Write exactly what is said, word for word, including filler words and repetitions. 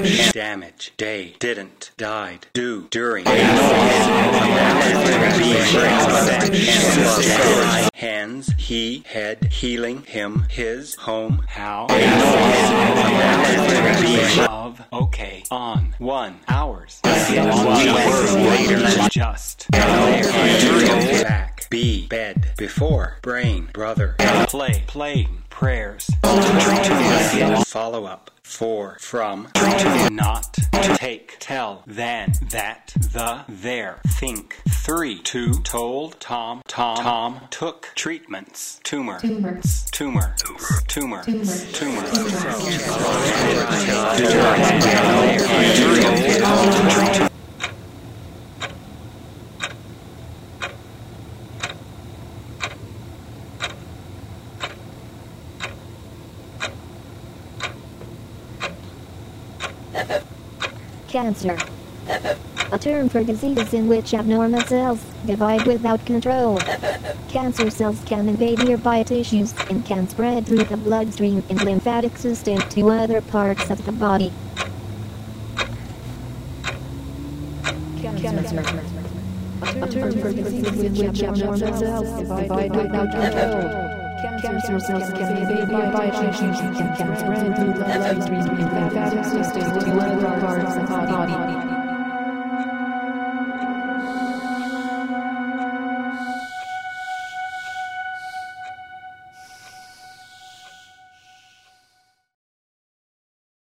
damage, day, didn't, died, do, during, hands, he, head, healing, him, his, home, how, of, okay, on, one, hours, later, just, there, back, be, bed, before, brain, brother, play, playing, prayers, follow up, for, from, not, take, tell, than, that, the, there, think, three, two, told, Tom, Tom, Tom, took, treatments, tumor, tumor, tumor, tumor, tumor, Cancer. A term for diseases in which abnormal cells divide without control. Cancer cells can invade nearby tissues and can spread through the bloodstream and lymphatic system to other parts of the body. Cancer. A term for diseases in which abnormal cells divide without control. Cancer cells can invade nearby tissues and can spread through the bloodstream and lymphatic system to other parts of the body.